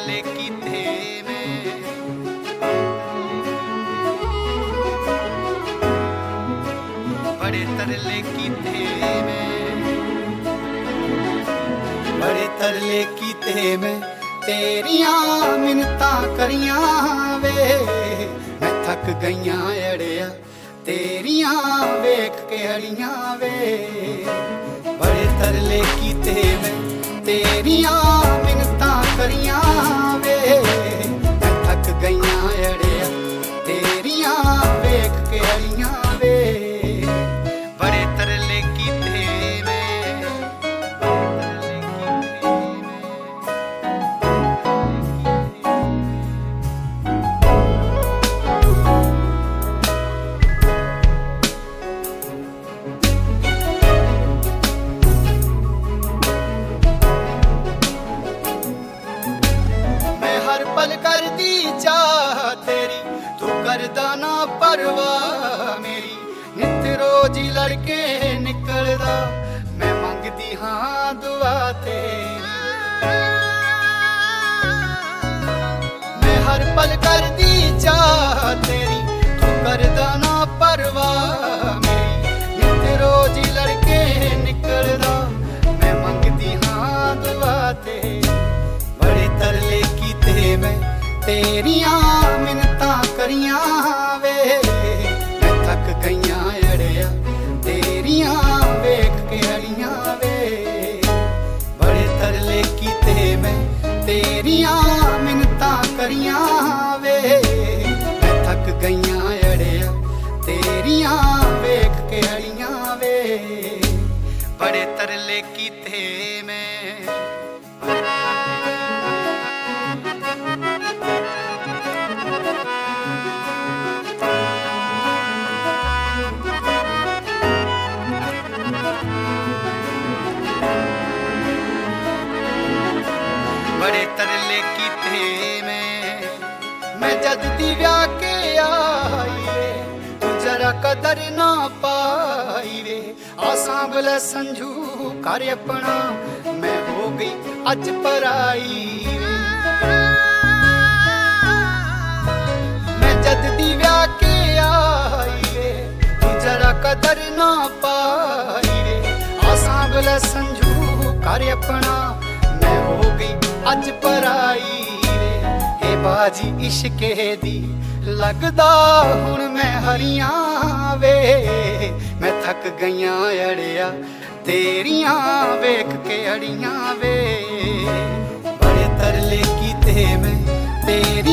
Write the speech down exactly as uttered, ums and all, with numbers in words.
ਤਰਲੇ ਕੀਤੇ ਮੈਂ, ਬੜੇ ਤਰਲੇ ਕੀਤੇ ਮੈਂ, ਬੜੇ ਤਰਲੇ ਕੀਤੇ ਮੈਂ, ਤੇਰੀਆਂ ਮਿੰਨਤਾਂ ਕਰੀਆਂ ਵੇ ਮੈਂ ਥੱਕ ਗਈਆਂ ਅੜਿਆ, ਤੇਰੀਆਂ ਵੇਖ ਕੇ ਅੜੀਆਂ ਵੇ। ਬੜੇ ਤਰਲੇ ਕੀਤੇ ਮੈਂ, ਤੇਰੀਆਂ ਮਿੰਨਤਾਂ ਕਰੀਆਂ ਵੇ ਮੈਂ ਥੱਕ ਗਈਆਂ ਅੜਿਆ, ਤੇਰੀਆਂ ਵੇਖ ਕੇ ਅੜੀਆਂ ਵੇ। ਬੜੇ ਤਰਲੇ ਕੀਤੇ ਮੈਂ, ਪਲ ਕਰਦੀ ਚਾਹ ਤੇਰੀ, ਤੂੰ ਕਰਦਾ ਨਾ ਪਰਵਾਹ ਮੇਰੀ, ਨਿਤ ਰੋਜ਼ ਹੀ ਲੜਕੇ ਨਿਕਲਦਾ ਮੈਂ ਮੰਗਦੀ ਹਾਂ ਦੁਆ ਤੇਰੀ। ਮੈਂ ਹਰ ਪਲ ਕਰਦੀ ਚਾਹ ਤੇਰੀ, ਤੂੰ ਕਰਦਾ ਨਾ ਪਰਵਾਹ ਮੇਰੀ, ਨਿਤ ਰੋਜ਼ ਹੀ ਲੜਕੇ ਨਿਕਲਦਾ ਮੈਂ ਮੰਗਦੀ ਹਾਂ ਦੁਆ ਤੇਰੀ। ਬੜੇ ਤਰਲੇ ਕੀਤੇ ਮੈਂ, ਤੇਰੀਆਂ ਮਿੰਨਤਾਂ ਕਰੀਆਂ ਵੇ ਮੈਂ ਥੱਕ ਗਈਆਂ ਅੜਿਆ, ਤੇਰੀਆਂ ਵੇਖ ਕੇ ਅੜੀਆਂ ਵੇ। ਬੜੇ ਤਰਲੇ ਕੀਤੇ ਮੈਂ, ਤੇਰੀਆਂ ਮਿੰਨਤਾਂ ਕਰੀਆਂ ਵੇ ਮੈਂ ਥੱਕ ਗਈਆਂ ਅੜਿਆ, ਤੇਰੀਆਂ ਵੇਖ ਕੇ ਅੜੀਆਂ ਵੇ। ਬੜੇ ਤਰਲੇ ਕੀਤੇ ਮੈਂ, ਬੜੇ ਤਰਲੇ ਕੀਤੇ ਮੈਂ। ਮੈਂ ਜਦ ਦੀ ਵਿਆਹ ਕੇ ਆਈ ਵੇ ਤੂੰ ਜਰਾ ਕਦਰ ਨਾ ਪਾਈ ਵੇ, ਆ ਸਾਂਭ ਲੈ ਸੰਜੂ ਕਰ ਆਪਣਾ ਮੈਂ ਹੋ ਗਈ ਅੱਜ ਪਰਾਈ ਵੇ। ਮੈਂ ਜਦ ਦੀ ਵਿਆਹ ਕੇ ਆਈ ਵੇ ਤੂੰ ਜਰਾ ਕਦਰ ਨਾ ਪਾਈ ਵੇ, ਆ ਸਾਂਭ ਲੈ ਸੰਜੂ ਕਰ ਆਪਣਾ ਮੈਂ ਹੋ ਗਈ ਅੱਜ ਪਰਾਈ ਵੇ। ਇਹ ਬਾਜੀ ਇਸ਼ਕੇ ਦੀ ਲੱਗਦਾ ਹੁਣ ਮੈਂ ਹਰੀਆਂ ਵੇ ਮੈਂ ਥੱਕ ਗਈਆਂ ਅੜਿਆ, ਤੇਰੀਆਂ ਵੇਖ ਕੇ ਅੜੀਆਂ ਵੇ। ਬੜੇ ਤਰਲੇ ਕੀਤੇ ਮੈਂ, ਤੇਰੀ